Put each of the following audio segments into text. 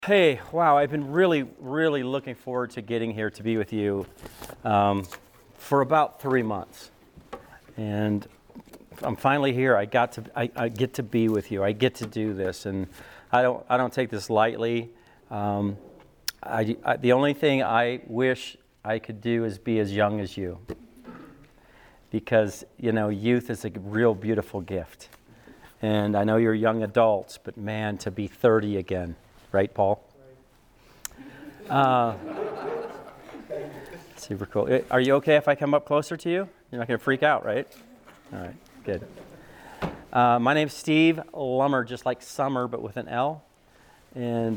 Hey, wow, I've been really, really looking forward to getting here to be with you for about 3 months. And I'm finally here. I get to be with you. I get to do this, and I don't take this lightly. The only thing I wish I could do is be as young as you, because youth is a real beautiful gift. And I know you're young adults, but man, to be 30 again, right, Paul? Super cool. Are you okay if I come up closer to you? You're not going to freak out, right? All right, good. My name's Steve Lummer, just like summer, but with an L. And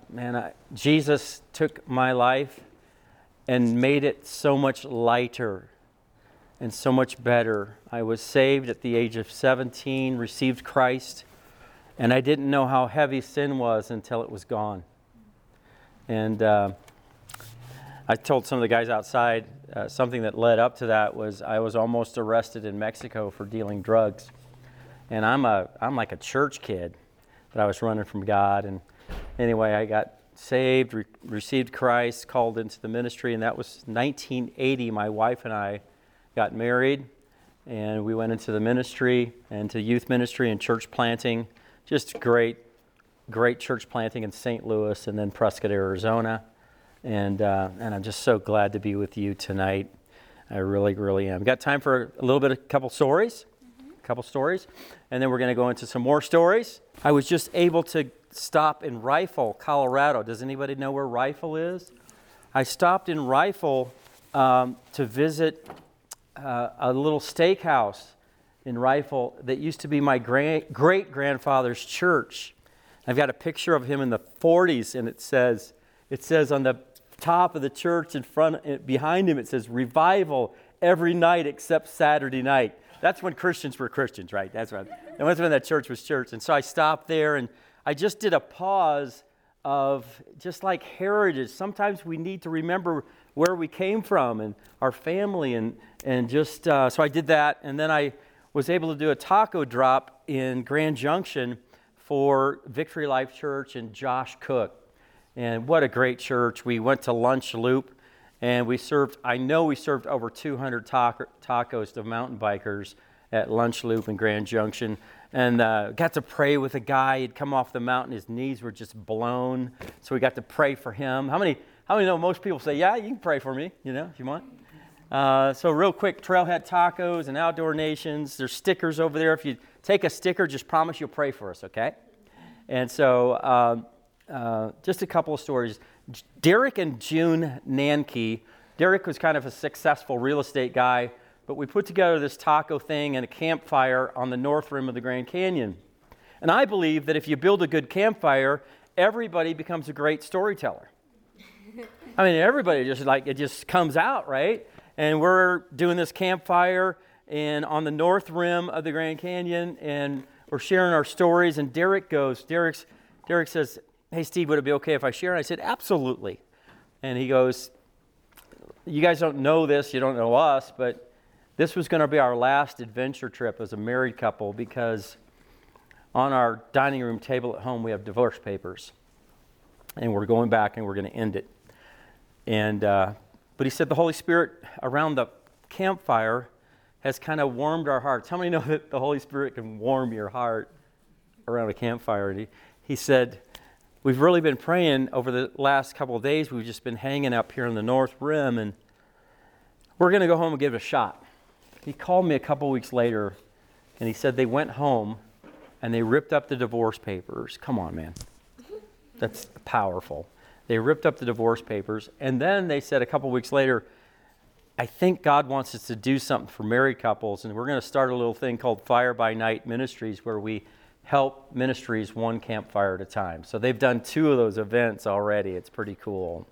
Jesus took my life and made it so much lighter and so much better. I was saved at the age of 17, received Christ, and I didn't know how heavy sin was until it was gone. And I told some of the guys outside something that led up to that was I was almost arrested in Mexico for dealing drugs. And I'm like a church kid, but I was running from God. And anyway, I got saved, received Christ, called into the ministry, and that was 1980. My wife and I got married, and we went into the ministry and to youth ministry and church planting. Just great church planting in St. Louis and then Prescott, Arizona. And I'm just so glad to be with you tonight. I really, really am. Got time for a couple stories? A couple stories. And then we're going to go into some more stories. I was just able to stop in Rifle, Colorado. Does anybody know where Rifle is? I stopped in Rifle to visit a little steakhouse in Rifle that used to be my great-grandfather's church. I've got a picture of him in the 40s, and it says on the top of the church behind him, it says, "Revival every night except Saturday night." That's when Christians were Christians, right? That's right. And that's when that church was church. And so I stopped there, and I just did a pause of just like heritage. Sometimes we need to remember where we came from and our family, and just, so I did that. And then I was able to do a taco drop in Grand Junction for Victory Life Church and Josh Cook. And what a great church. We went to Lunch Loop, and we served over 200 tacos to mountain bikers at Lunch Loop in Grand Junction. And got to pray with a guy. He'd come off the mountain. His knees were just blown. So we got to pray for him. How many know most people say, yeah, you can pray for me, if you want? So real quick, Trailhead Tacos and Outdoor Nations. There's stickers over there. If you take a sticker, just promise you'll pray for us, okay? And so just a couple of stories. Derek and June Nanke. Derek was kind of a successful real estate guy, but we put together this taco thing and a campfire on the north rim of the Grand Canyon. And I believe that if you build a good campfire, everybody becomes a great storyteller. I mean, everybody it just comes out, right? And we're doing this campfire on the north rim of the Grand Canyon, and we're sharing our stories. And Derek says, "Hey, Steve, would it be okay if I share?" And I said, "Absolutely." And he goes, "You guys don't know this, you don't know us, but this was going to be our last adventure trip as a married couple, because on our dining room table at home we have divorce papers, and we're going back and we're going to end it." And but he said the Holy Spirit around the campfire has kind of warmed our hearts. How many know that the Holy Spirit can warm your heart around a campfire? And he said, "We've really been praying over the last couple of days. We've just been hanging up here on the north rim, and we're going to go home and give it a shot." He called me a couple weeks later, and he said they went home and they ripped up the divorce papers. Come on, man. That's powerful. They ripped up the divorce papers, and then they said a couple weeks later, "I think God wants us to do something for married couples, and we're going to start a little thing called Fire by Night Ministries, where we help ministries one campfire at a time." So they've done 2 of those events already. It's pretty cool.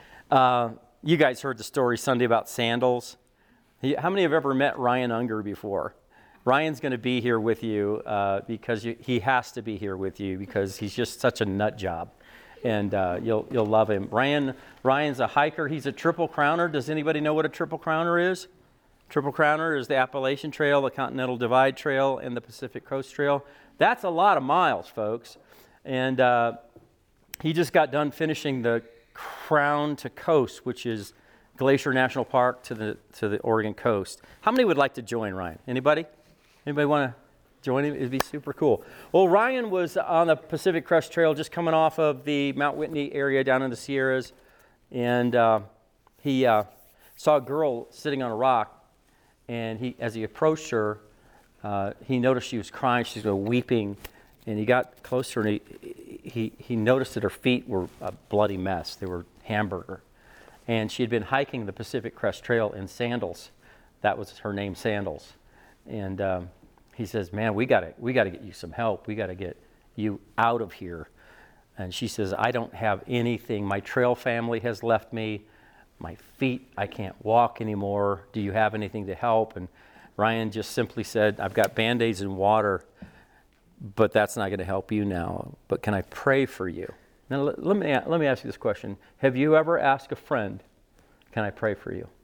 You guys heard the story Sunday about sandals. How many have ever met Ryan Unger before? Ryan's going to be here with you because he has to be here with you because he's just such a nut job. And you'll love him. Ryan's a hiker. He's a Triple Crowner. Does anybody know what a Triple Crowner is? Triple Crowner is the Appalachian Trail, the Continental Divide Trail, and the Pacific Coast Trail. That's a lot of miles, folks. And he just got done finishing the Crown to Coast, which is Glacier National Park to the Oregon coast. How many would like to join Ryan? Anybody? Anybody want to join him? It'd be super cool. Well, Ryan was on the Pacific Crest Trail just coming off of the Mount Whitney area down in the Sierras, and he saw a girl sitting on a rock, and as he approached her, he noticed she was crying, she was weeping, and he got closer, and he noticed that her feet were a bloody mess. They were hamburger. And she had been hiking the Pacific Crest Trail in sandals. That was her name, Sandals. And he says, man, we gotta get you some help. We gotta get you out of here. And she says, I don't have anything. My trail family has left me. My feet, I can't walk anymore. Do you have anything to help? And Ryan just simply said, I've got Band-Aids and water, but that's not gonna help you now. But can I pray for you? Now, let me ask you this question. Have you ever asked a friend, can I pray for you?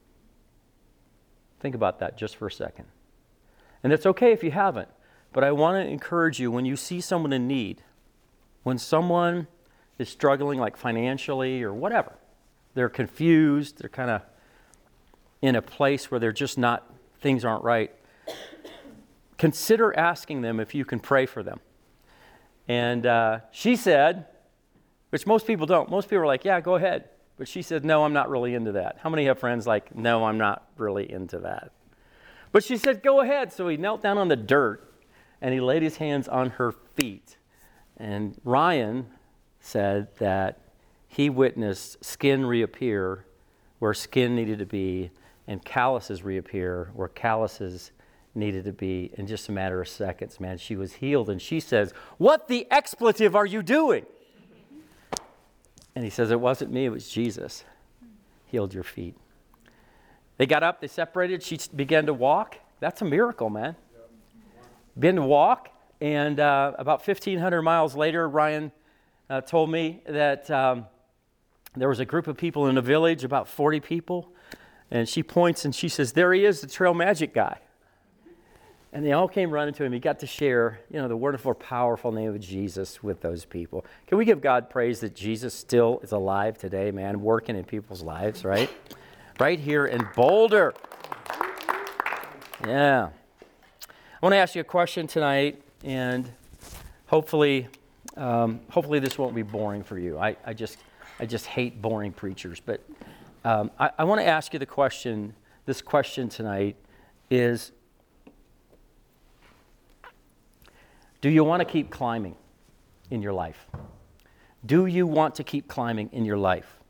Think about that just for a second. And it's okay if you haven't, but I want to encourage you when you see someone in need, when someone is struggling like financially or whatever, they're confused, they're kind of in a place where they're just not, things aren't right, consider asking them if you can pray for them. And she said, which most people don't. Most people are like, yeah, go ahead. But she said, no, I'm not really into that. How many have friends like, no, I'm not really into that? But she said, go ahead. So he knelt down on the dirt and he laid his hands on her feet. And Ryan said that he witnessed skin reappear where skin needed to be and calluses reappear where calluses needed to be in just a matter of seconds, man. She was healed. And she says, what the expletive are you doing? And he says, it wasn't me, it was Jesus. Healed your feet. They got up, they separated, she began to walk. That's a miracle, man. Began to walk, and about 1,500 miles later, Ryan told me that there was a group of people in a village, about 40 people, and she points and she says, there he is, the trail magic guy. And they all came running to him. He got to share, the wonderful, powerful name of Jesus with those people. Can we give God praise that Jesus still is alive today, man, working in people's lives, right? Right here in Boulder. Yeah. I want to ask you a question tonight, and hopefully this won't be boring for you. I just hate boring preachers. But I want to ask you this question tonight is, do you want to keep climbing in your life? Do you want to keep climbing in your life?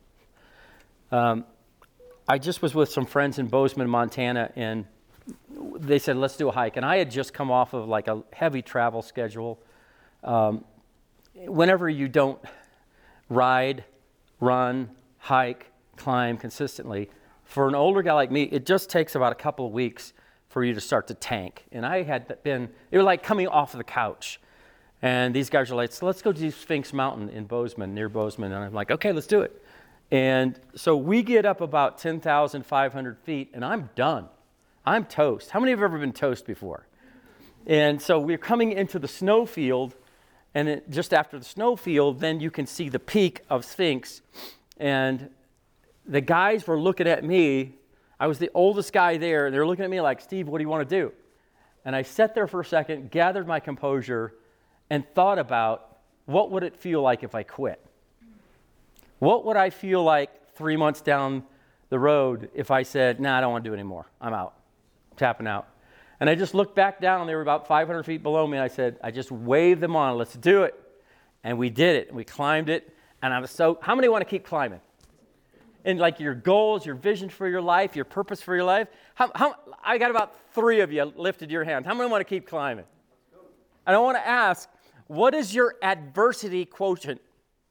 I just was with some friends in Bozeman, Montana, and they said, let's do a hike. And I had just come off of like a heavy travel schedule. Whenever you don't ride, run, hike, climb consistently, for an older guy like me, it just takes about a couple of weeks for you to start to tank. And it was like coming off of the couch. And these guys are like, so let's go to Sphinx Mountain in Bozeman, near Bozeman. And I'm like, okay, let's do it. And so we get up about 10,500 feet, and I'm done. I'm toast. How many have ever been toast before? And so we're coming into the snowfield, and just after the snowfield, then you can see the peak of Sphinx. And the guys were looking at me. I was the oldest guy there, and they're looking at me like, Steve, what do you want to do? And I sat there for a second, gathered my composure, and thought about what would it feel like if I quit? What would I feel like 3 months down the road if I said, I don't want to do it anymore. I'm out. I'm tapping out. And I just looked back down, and they were about 500 feet below me, and I said, I just waved them on, let's do it. And we did it, and we climbed it, and I was how many want to keep climbing? And like your goals, your vision for your life, your purpose for your life. I got about 3 of you lifted your hands. How many want to keep climbing? And I want to ask, what is your adversity quotient?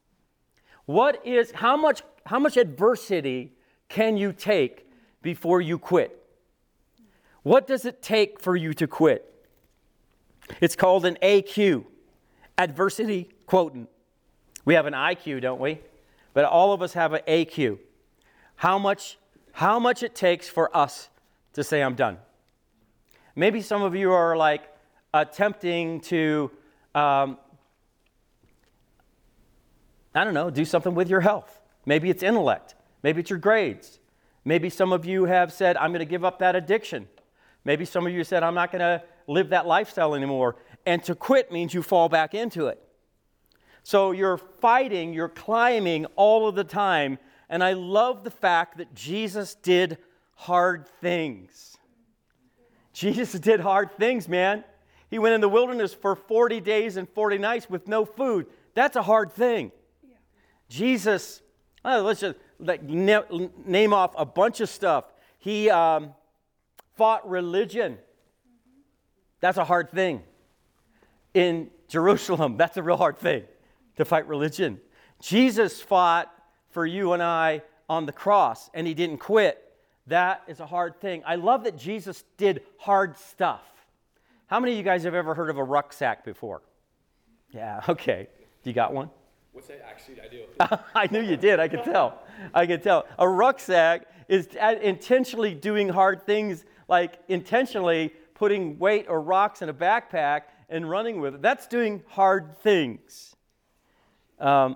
How much adversity can you take before you quit? What does it take for you to quit? It's called an AQ, adversity quotient. We have an IQ, don't we? But all of us have an AQ. How much it takes for us to say, I'm done. Maybe some of you are like attempting to, I don't know, do something with your health. Maybe it's intellect. Maybe it's your grades. Maybe some of you have said, I'm going to give up that addiction. Maybe some of you said, I'm not going to live that lifestyle anymore. And to quit means you fall back into it. So you're fighting, you're climbing all of the time. And I love the fact that Jesus did hard things. Jesus did hard things, man. He went in the wilderness for 40 days and 40 nights with no food. That's a hard thing. Yeah. Jesus, let's just name off a bunch of stuff. He fought religion. That's a hard thing. In Jerusalem, that's a real hard thing, to fight religion. Jesus fought for you and I on the cross, and he didn't quit. That is a hard thing. I love that Jesus did hard stuff. How many of you guys have ever heard of a rucksack before? Yeah, okay. You got one? What's that? Actually, I do. I knew you did. I could tell. A rucksack is intentionally doing hard things, like intentionally putting weight or rocks in a backpack and running with it. That's doing hard things. I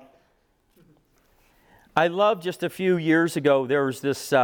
love just a few years ago, there was this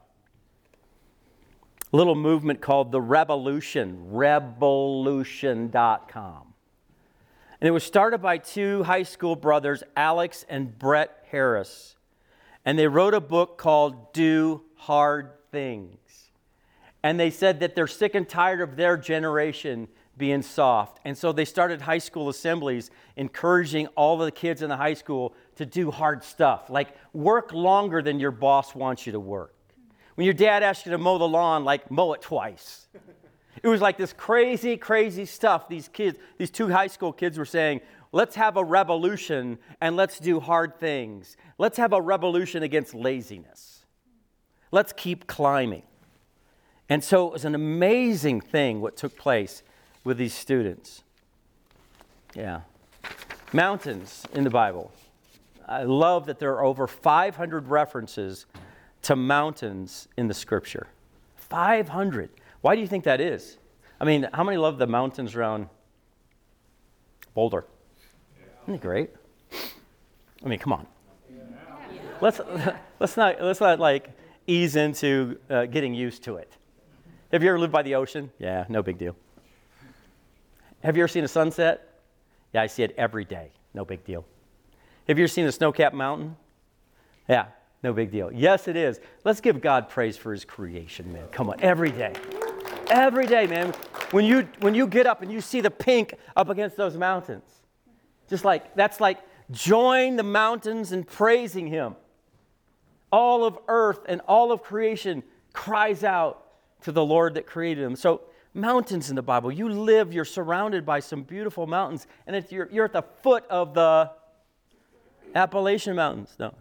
little movement called the Revolution, Revolution.com. And it was started by two high school brothers, Alex and Brett Harris. And they wrote a book called Do Hard Things. And they said that they're sick and tired of their generation being soft. And so they started high school assemblies encouraging all the kids in the high school to do hard stuff, like work longer than your boss wants you to work. When your dad asks you to mow the lawn, like mow it twice. It was like this crazy, crazy stuff. These kids, these two high school kids were saying, let's have a revolution and let's do hard things. Let's have a revolution against laziness. Let's keep climbing. And so it was an amazing thing what took place with these students. Yeah. Mountains in the Bible. I love that there are over 500 references to mountains in the Scripture. 500. Why do you think that is? I mean, how many love the mountains around Boulder? Isn't it great? I mean, come on. Let's not like ease into getting used to it. Have you ever lived by the ocean? Yeah, no big deal. Have you ever seen a sunset? Yeah, I see it every day. No big deal. Have you ever seen a snow-capped mountain? Yeah, no big deal. Yes, it is. Let's give God praise for his creation, man. Come on, every day. Every day, man. When you get up and you see the pink up against those mountains, that's like join the mountains in praising him. All of earth and all of creation cries out to the Lord that created them. So mountains in the Bible, you're surrounded by some beautiful mountains, and if you're at the foot of the Appalachian Mountains. No.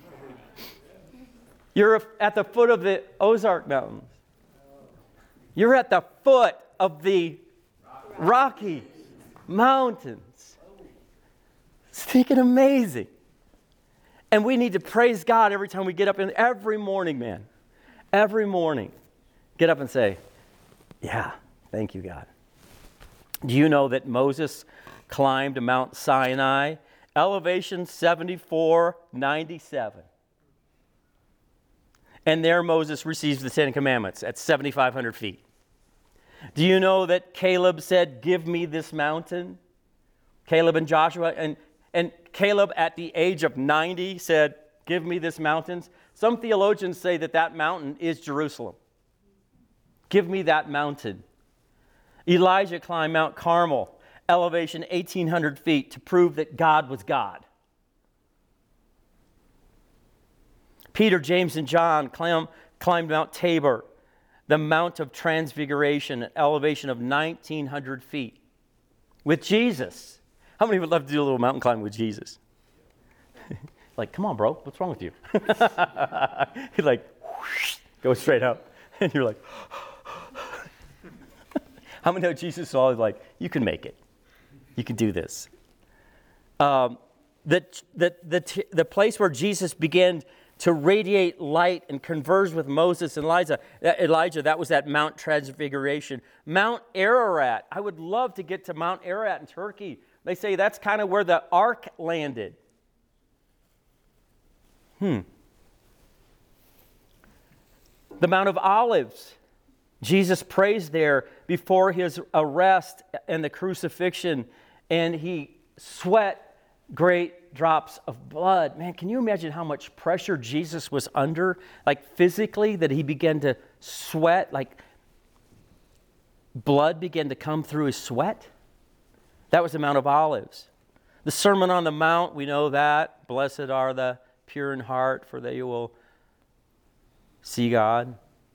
You're at the foot of the Ozark Mountains. You're at the foot of the Rocky Mountains. It's freaking amazing. And we need to praise God every time we get up, every morning, man. Every morning. Get up and say, yeah, thank you, God. Do you know that Moses climbed Mount Sinai? Elevation 7497. And there Moses receives the Ten Commandments at 7,500 feet. Do you know that Caleb said, give me this mountain? Caleb and Joshua, and Caleb at the age of 90 said, give me this mountain. Some theologians say that mountain is Jerusalem. Give me that mountain. Elijah climbed Mount Carmel, elevation 1,800 feet, to prove that God was God. Peter, James, and John climbed Mount Tabor, the Mount of Transfiguration, at elevation of 1,900 feet, with Jesus. How many would love to do a little mountain climb with Jesus? Like, come on, bro, what's wrong with you? He like, whoosh, goes straight up. And you're like, how many know Jesus is always like, you can make it. You can do this. The place where Jesus began to radiate light and converse with Moses and Elijah, that was at Mount Transfiguration. Mount Ararat. I would love to get to Mount Ararat in Turkey. They say that's kind of where the ark landed. The Mount of Olives. Jesus prays there before his arrest and the crucifixion, and he sweat great drops of blood. Man, can you imagine how much pressure Jesus was under, like physically, that he began to sweat, like blood began to come through his sweat? That was the Mount of Olives. The Sermon on the Mount, we know that. Blessed are the pure in heart, for they will see God.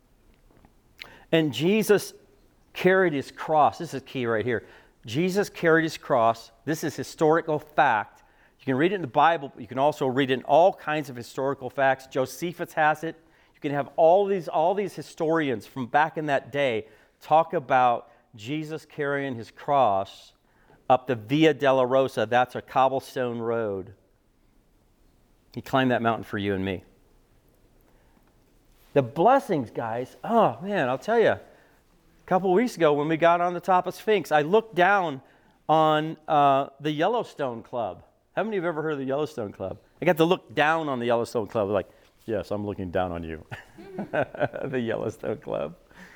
And Jesus carried his cross. This is key right here. Jesus carried his cross. This is historical fact. You can read it in the Bible, but you can also read it in all kinds of historical facts. Josephus has it. You can have all these historians from back in that day talk about Jesus carrying his cross up the Via Dolorosa. That's a cobblestone road. He climbed that mountain for you and me. The blessings, guys, oh man, I'll tell you. A couple of weeks ago when we got on the top of Sphinx, I looked down on the Yellowstone Club. How many of you have ever heard of the Yellowstone Club? I got to look down on the Yellowstone Club. Like, yes, I'm looking down on you. The Yellowstone Club.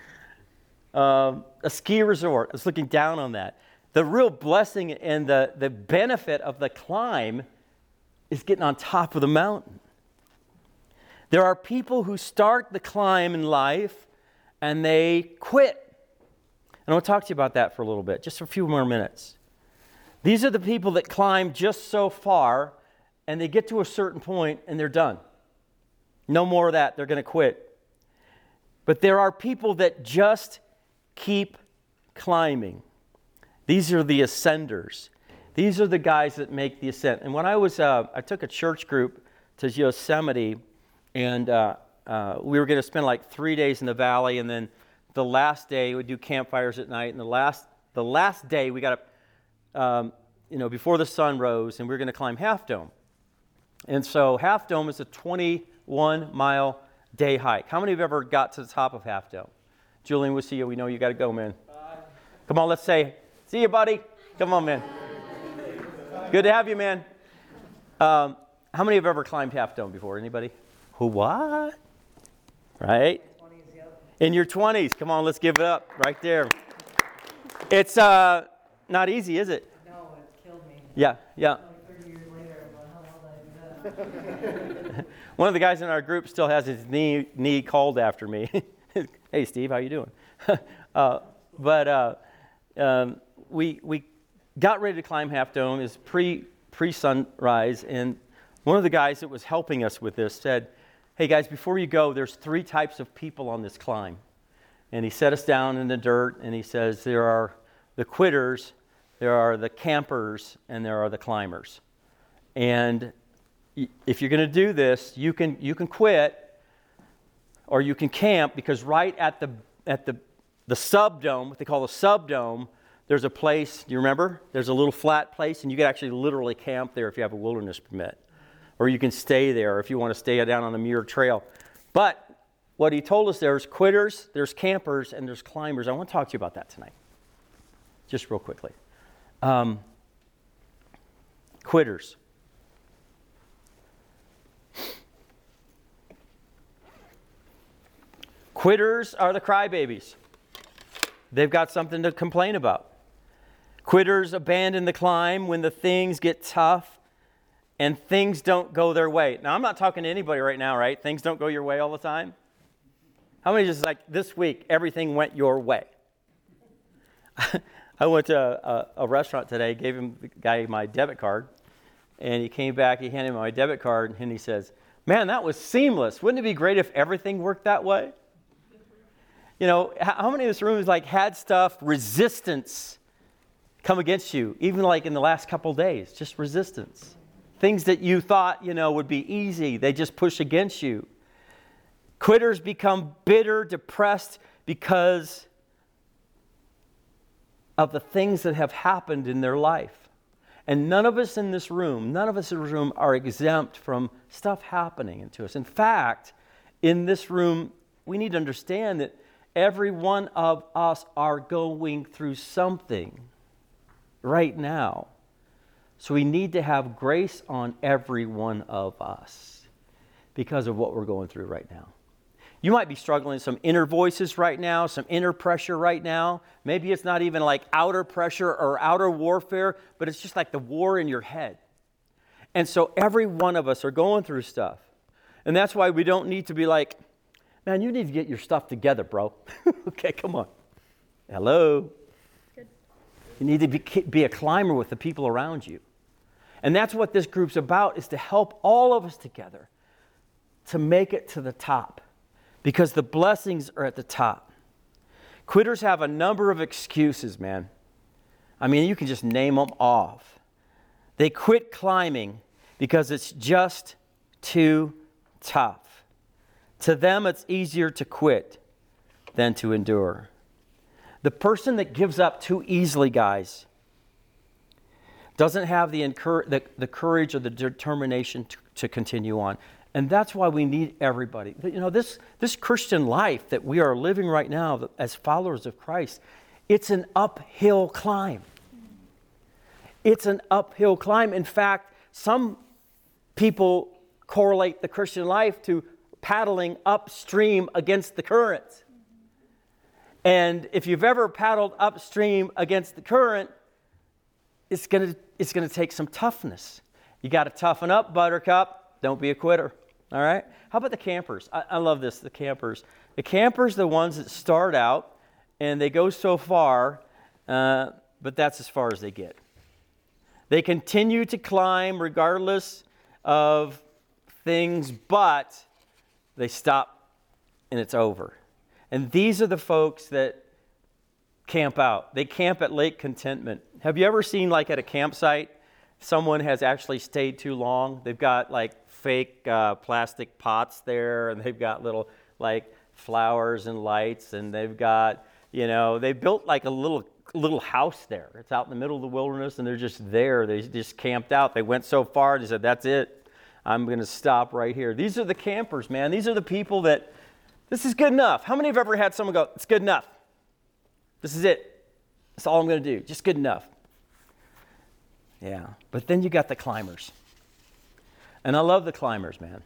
A ski resort. I was looking down on that. The real blessing and the benefit of the climb is getting on top of the mountain. There are people who start the climb in life and they quit. And I want to talk to you about that for a little bit, just for a few more minutes. These are the people that climb just so far and they get to a certain point and they're done. No more of that. They're going to quit. But there are people that just keep climbing. These are the ascenders. These are the guys that make the ascent. And when I took a church group to Yosemite, and we were going to spend like 3 days in the valley, and then the last day we'd do campfires at night. And the last day we got up, before the sun rose, and we were going to climb Half Dome. And so Half Dome is a 21-mile day hike. How many of you ever got to the top of Half Dome? Julian, we'll see you. We know you got to go, man. Bye. Come on, let's say, see you, buddy. Come on, man. Good to have you, man. How many have ever climbed Half Dome before? Anybody? Who, what? Right? In your 20s. Come on, let's give it up right there. It's not easy, is it? No, it killed me. Yeah. Like 30 years later, I'm like, how the hell did I do that? One of the guys in our group still has his knee called after me. Hey, Steve, how you doing? We got ready to climb Half Dome. It's pre-sunrise, and one of the guys that was helping us with this said, hey guys, before you go, there's 3 types of people on this climb. And he set us down in the dirt, and he says there are the quitters, there are the campers, and there are the climbers. And if you're going to do this, you can quit, or you can camp, because right at the subdome, what they call the subdome, there's a place, do you remember? There's a little flat place, and you can actually literally camp there if you have a wilderness permit. Or you can stay there if you want to stay down on the Muir Trail. But what he told us, there's quitters, there's campers, and there's climbers. I want to talk to you about that tonight, just real quickly. Quitters. Quitters are the crybabies. They've got something to complain about. Quitters abandon the climb when the things get tough and things don't go their way. Now, I'm not talking to anybody right now, right? Things don't go your way all the time. How many just like this week, everything went your way? I went to a restaurant today, gave the guy my debit card, and he came back, he handed me my debit card, and he says, man, that was seamless. Wouldn't it be great if everything worked that way? You know, how many of this room has had stuff, resistance, come against you, even like in the last couple days, just resistance. Things that you thought, would be easy, they just push against you. Quitters become bitter, depressed because of the things that have happened in their life. And none of us in this room are exempt from stuff happening to us. In fact, in this room, we need to understand that every one of us are going through something right now. So we need to have grace on every one of us. because of what we're going through right now. You might be struggling with some inner voices right now, some inner pressure right now. Maybe it's not even like outer pressure or outer warfare, but it's just like the war in your head. And so every one of us are going through stuff. And that's why we don't need to be like, man, you need to get your stuff together, bro. Okay, come on. Hello. Good. You need to be a climber with the people around you. And that's what this group's about, is to help all of us together to make it to the top. Because the blessings are at the top. Quitters have a number of excuses, man. I mean, you can just name them off. They quit climbing because it's just too tough. To them, it's easier to quit than to endure. The person that gives up too easily, guys, doesn't have the courage or the determination to continue on. And that's why we need everybody. You know, this Christian life that we are living right now as followers of Christ, it's an uphill climb. It's an uphill climb. In fact, some people correlate the Christian life to paddling upstream against the current. And if you've ever paddled upstream against the current, it's going to take some toughness. You got to toughen up, Buttercup. Don't be a quitter. All right? How about the campers? I love this, the campers. The campers are the ones that start out and they go so far, but that's as far as they get. They continue to climb regardless of things, but they stop and it's over. And these are the folks that camp out. They camp at Lake Contentment. Have you ever seen, like at a campsite, someone has actually stayed too long? They've got like fake plastic pots there, and they've got little like flowers and lights, and they've got, you know, they built like a little house there. It's out in the middle of the wilderness, and they're just there. They just camped out. They went so far, they said, that's it. I'm going to stop right here. These are the campers, man. These are the people that, this is good enough. How many have ever had someone go, it's good enough. This is it. That's all I'm going to do. Just good enough. Yeah. But then you got the climbers. And I love the climbers, man.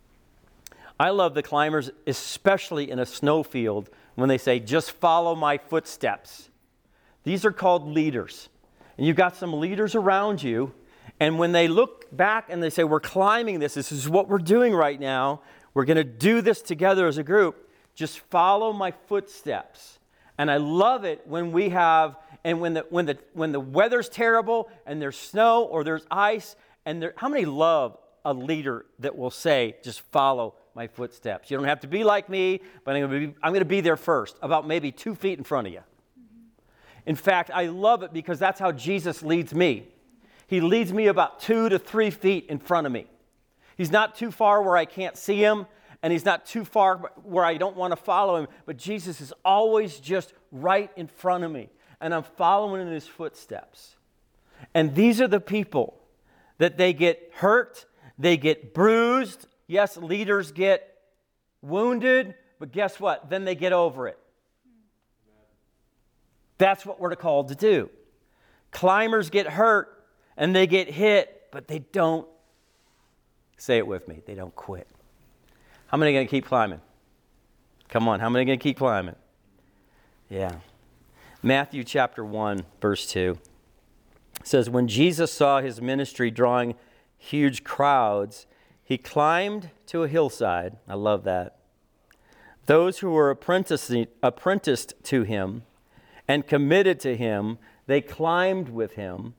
I love the climbers, especially in a snowfield, when they say, just follow my footsteps. These are called leaders. And you've got some leaders around you. And when they look back and they say, we're climbing this is what we're doing right now. We're going to do this together as a group. Just follow my footsteps. And I love it when we have, and when the weather's terrible and there's snow or there's ice, and how many love a leader that will say, just follow my footsteps? You don't have to be like me, but I'm going to be there first, about maybe 2 feet in front of you. In fact, I love it because that's how Jesus leads me. He leads me about 2 to 3 feet in front of me. He's not too far where I can't see him, and he's not too far where I don't want to follow him, but Jesus is always just right in front of me, and I'm following in his footsteps. And these are the people that they get hurt, they get bruised. Yes, leaders get wounded, but guess what? Then they get over it. That's what we're called to do. Climbers get hurt and they get hit, but they don't, say it with me, they don't quit. How many are going to keep climbing? Come on, how many are going to keep climbing? Yeah. Matthew chapter 1, verse 2 says, when Jesus saw his ministry drawing huge crowds, he climbed to a hillside. I love that. Those who were apprenticed to him and committed to him, they climbed with him.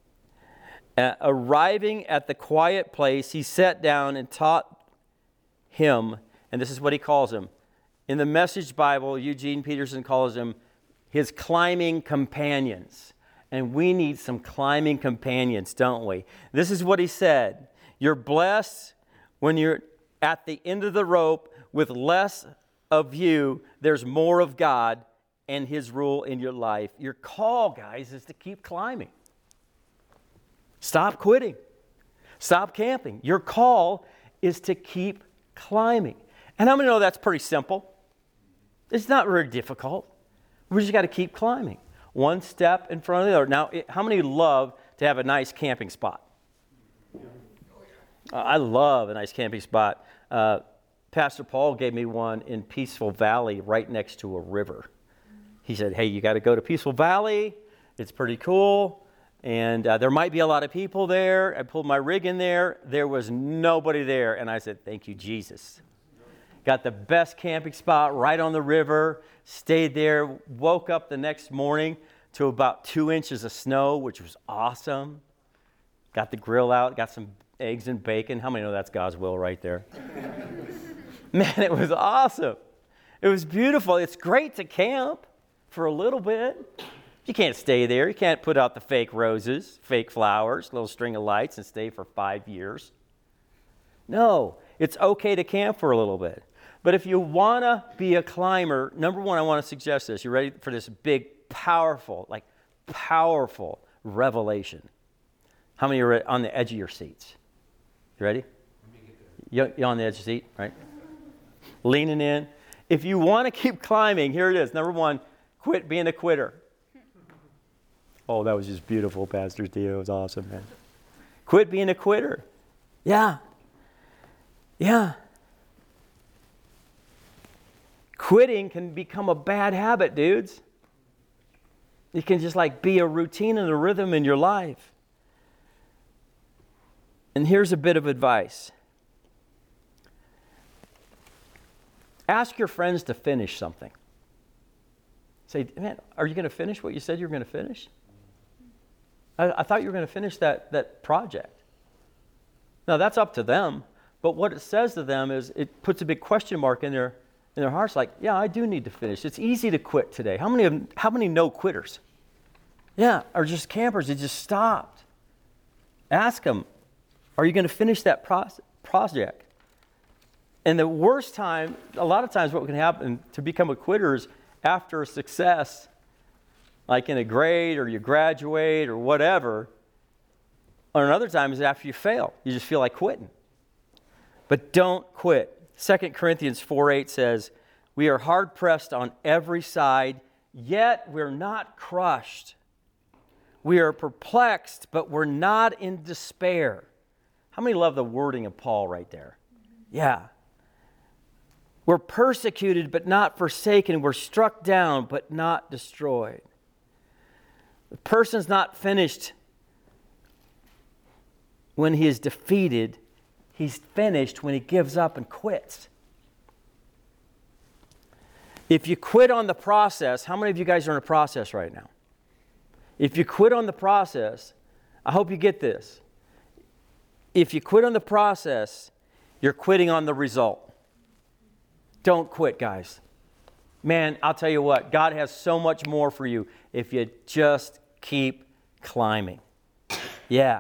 Arriving at the quiet place, he sat down and taught him, and this is what he calls him. In the Message Bible, Eugene Peterson calls them his climbing companions. And we need some climbing companions, don't we? This is what he said. You're blessed when you're at the end of the rope with less of you, there's more of God and his rule in your life. Your call, guys, is to keep climbing. Stop quitting. Stop camping. Your call is to keep climbing. And how many know that's pretty simple? It's not very difficult. We just got to keep climbing. One step in front of the other. Now, how many love to have a nice camping spot? I love a nice camping spot. Pastor Paul gave me one in Peaceful Valley right next to a river. He said, hey, you got to go to Peaceful Valley. It's pretty cool. And there might be a lot of people there. I pulled my rig in there. There was nobody there. And I said, thank you, Jesus. Got the best camping spot right on the river. Stayed there. Woke up the next morning to about 2 inches of snow, which was awesome. Got the grill out. Got some eggs and bacon. How many know that's God's will right there? Man, it was awesome. It was beautiful. It's great to camp for a little bit. You can't stay there. You can't put out the fake roses, fake flowers, little string of lights and stay for 5 years. No, it's okay to camp for a little bit. But if you want to be a climber, number one, I want to suggest this. You ready for this big, powerful revelation? How many are on the edge of your seats? You ready? You're on the edge of the seat, right? Leaning in. If you want to keep climbing, here it is. Number one, quit being a quitter. Oh, that was just beautiful, Pastor Theo. It was awesome, man. Quit being a quitter. Yeah. Quitting can become a bad habit, dudes. It can just like be a routine and a rhythm in your life. And here's a bit of advice. Ask your friends to finish something. Say, man, are you going to finish what you said you were going to finish? I thought you were going to finish that project. Now, that's up to them. But what it says to them is it puts a big question mark in their hearts like, yeah, I do need to finish. It's easy to quit today. How many no quitters? Yeah, or just campers that just stopped. Ask them, are you going to finish that project? And the worst time, a lot of times what can happen to become a quitter is after a success, like in a grade or you graduate or whatever, or another time is after you fail. You just feel like quitting. But don't quit. 2 Corinthians 4:8 says, we are hard pressed on every side, yet we're not crushed. We are perplexed, but we're not in despair. How many love the wording of Paul right there? Yeah. We're persecuted, but not forsaken. We're struck down, but not destroyed. The person's not finished when he is defeated. He's finished when he gives up and quits. If you quit on the process, how many of you guys are in a process right now? If you quit on the process, I hope you get this. If you quit on the process, you're quitting on the result. Don't quit, guys. Man, I'll tell you what, God has so much more for you if you just keep climbing. Yeah.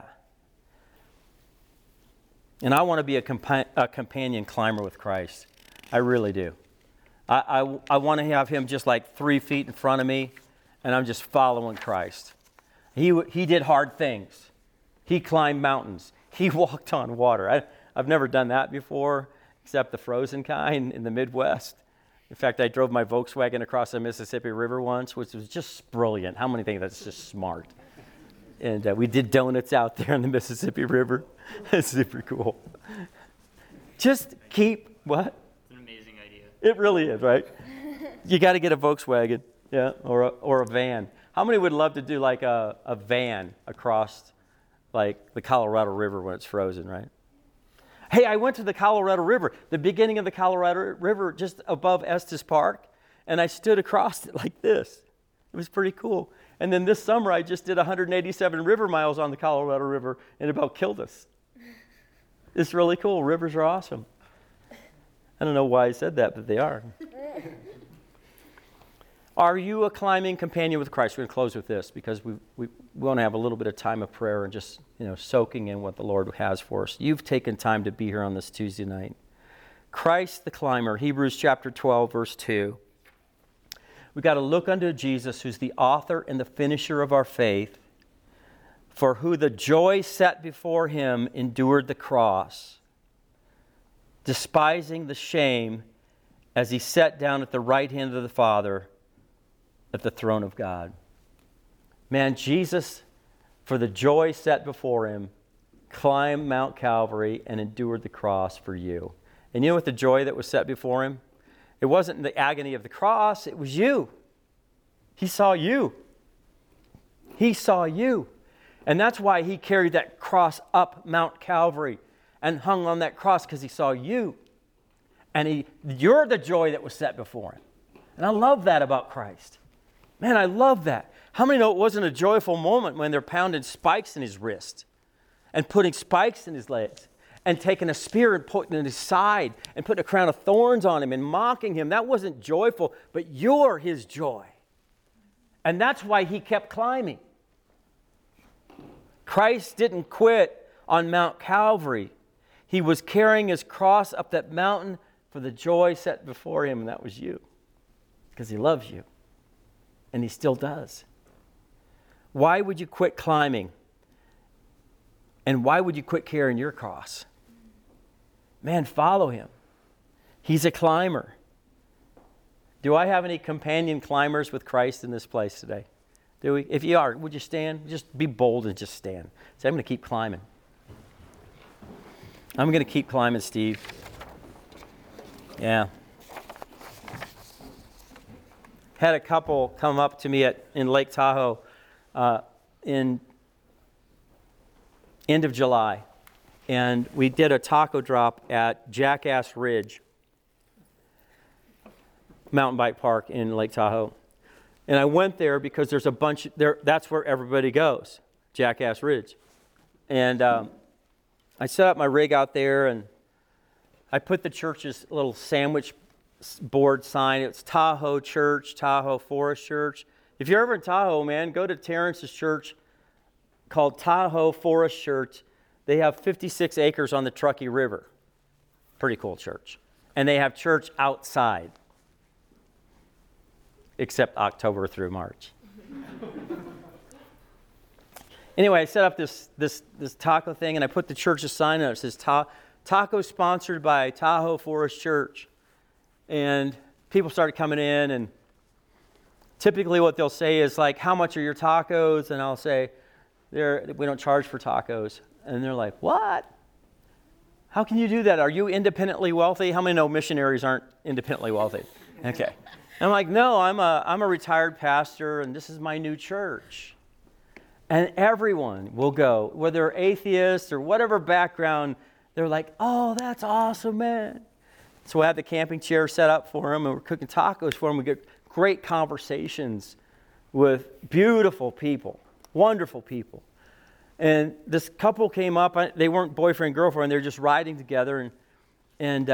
And I want to be a companion climber with Christ. I really do. I want to have him just like 3 feet in front of me, and I'm just following Christ. He did hard things. He climbed mountains. He walked on water. I've never done that before, except the frozen kind in the Midwest. In fact, I drove my Volkswagen across the Mississippi River once, which was just brilliant. How many think that's just smart? And we did donuts out there in the Mississippi River. It's super cool. Just keep, what? It's an amazing idea. It really is, right? You got to get a Volkswagen, yeah, or a van. How many would love to do like a van across like the Colorado River when it's frozen, right? Hey, I went to the Colorado River, the beginning of the Colorado River just above Estes Park, and I stood across it like this. It was pretty cool. And then this summer, I just did 187 river miles on the Colorado River, and it about killed us. It's really cool. Rivers are awesome. I don't know why I said that, but they are. Are you a climbing companion with Christ? We're going to close with this because we want to have a little bit of time of prayer and just, soaking in what the Lord has for us. You've taken time to be here on this Tuesday night. Christ the climber, Hebrews chapter 12, verse 2. We've got to look unto Jesus, who's the author and the finisher of our faith, for who the joy set before him endured the cross, despising the shame, as he sat down at the right hand of the Father at the throne of God. Man, Jesus, for the joy set before him, climbed Mount Calvary and endured the cross for you. And you know what the joy that was set before him? It wasn't the agony of the cross, it was you. He saw you. He saw you. And that's why he carried that cross up Mount Calvary and hung on that cross, because he saw you. And you're the joy that was set before him. And I love that about Christ. Man, I love that. How many know it wasn't a joyful moment when they're pounding spikes in his wrist and putting spikes in his legs and taking a spear and putting it in his side and putting a crown of thorns on him and mocking him? That wasn't joyful, but you're his joy. And that's why he kept climbing. Christ didn't quit on Mount Calvary. He was carrying his cross up that mountain for the joy set before him, and that was you. Because he loves you. And he still does. Why would you quit climbing? And why would you quit carrying your cross? Man, follow him. He's a climber. Do I have any companion climbers with Christ in this place today? Do we? If you are, would you stand? Just be bold and just stand. Say, I'm going to keep climbing. I'm going to keep climbing, Steve. Yeah. Had a couple come up to me in Lake Tahoe in end of July. And we did a taco drop at Jackass Ridge mountain bike park in Lake Tahoe. And I went there because there's a bunch there. That's where everybody goes, Jackass Ridge. And I set up my rig out there, and I put the church's little sandwich board sign. It's Tahoe Church, Tahoe Forest Church. If you're ever in Tahoe, man, go to Terrence's church called Tahoe Forest Church. They have 56 acres on the Truckee River. Pretty cool church. And they have church outside, except October through March. Anyway, I set up this taco thing, and I put the church's sign on it. It says taco sponsored by Tahoe Forest Church. And people started coming in, and typically what they'll say is like, how much are your tacos? And I'll say, we don't charge for tacos. And they're like, what? How can you do that? Are you independently wealthy? How many know missionaries aren't independently wealthy? Okay. I'm like, no, I'm a retired pastor, and this is my new church. And everyone will go, whether they're atheists or whatever background, they're like, oh, that's awesome, man. So we had the camping chair set up for them, and we're cooking tacos for them. We get great conversations with beautiful people, wonderful people. And this couple came up. They weren't boyfriend and girlfriend. They were just riding together, and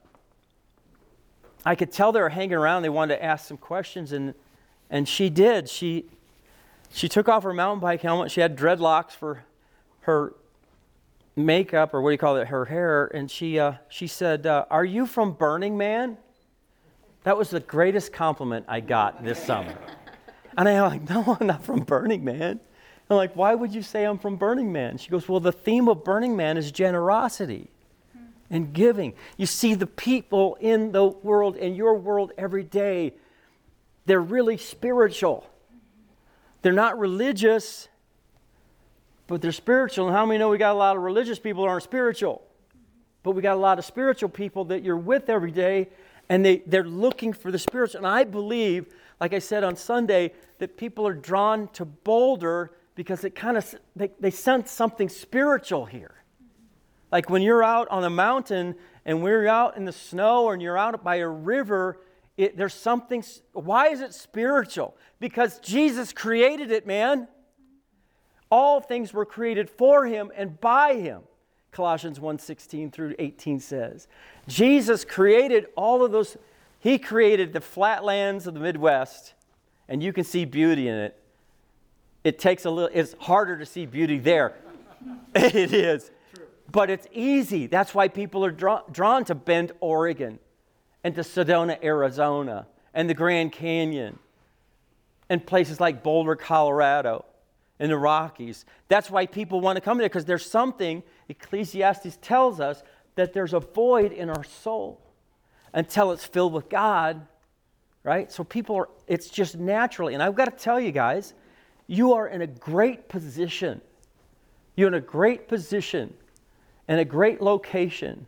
I could tell they were hanging around. They wanted to ask some questions, and she did. She took off her mountain bike helmet. She had dreadlocks for her makeup, or what do you call it, her hair. And she said, "Are you from Burning Man?" That was the greatest compliment I got this summer. And I'm like, no, I'm not from Burning Man. I'm like, why would you say I'm from Burning Man? She goes, well, the theme of Burning Man is generosity and giving. You see, the people in the world, in your world every day, they're really spiritual. They're not religious, but they're spiritual. And how many know we got a lot of religious people that aren't spiritual? But we got a lot of spiritual people that you're with every day, and they're looking for the spiritual. And I believe, like I said on Sunday, that people are drawn to Boulder because it kind of they sense something spiritual here. Like when you're out on a mountain and we're out in the snow and you're out by a river, there's something. Why is it spiritual? Because Jesus created it, man. All things were created for him and by him. Colossians 1:16 through 18 says. Jesus created all of those. He created the flatlands of the Midwest, and you can see beauty in it. It's harder to see beauty there. It is. True. But it's easy. That's why people are drawn to Bend, Oregon, and to Sedona, Arizona, and the Grand Canyon, and places like Boulder, Colorado, and the Rockies. That's why people want to come there, because there's something, Ecclesiastes tells us, that there's a void in our soul until it's filled with God, right? So it's just naturally, and I've got to tell you guys, you are in a great position You're in a great position and a great location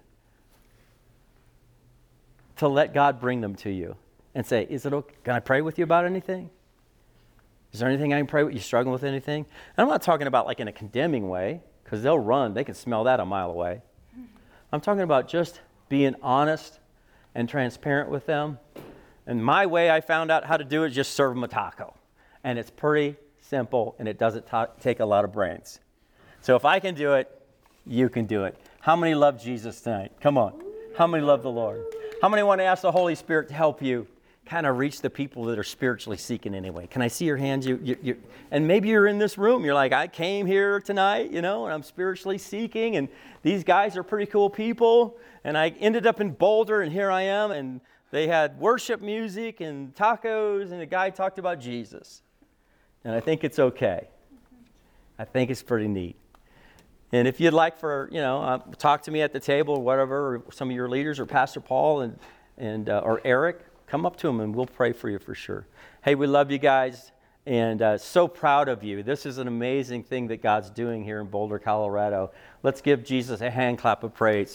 to let God bring them to you and say, "Is it okay? Can I pray with you about anything? Is there anything I can pray with? You struggling with anything?" And I'm not talking about like in a condemning way, because they'll run. They can smell that a mile away. I'm talking about just being honest and transparent with them. And my way I found out how to do it is just serve them a taco. And it's pretty simple, and it doesn't take a lot of brains. So if I can do it, you can do it. How many love Jesus tonight? Come on. How many love the Lord? How many want to ask the Holy Spirit to help you kind of reach the people that are spiritually seeking anyway? Can I see your hands? And maybe you're in this room. You're like, I came here tonight, and I'm spiritually seeking, and these guys are pretty cool people, and I ended up in Boulder, and here I am, and they had worship music and tacos, and the guy talked about Jesus. And I think it's okay. I think it's pretty neat. And if you'd like for, talk to me at the table or whatever, or some of your leaders or Pastor Paul and or Eric, come up to them and we'll pray for you for sure. Hey, we love you guys and so proud of you. This is an amazing thing that God's doing here in Boulder, Colorado. Let's give Jesus a hand clap of praise.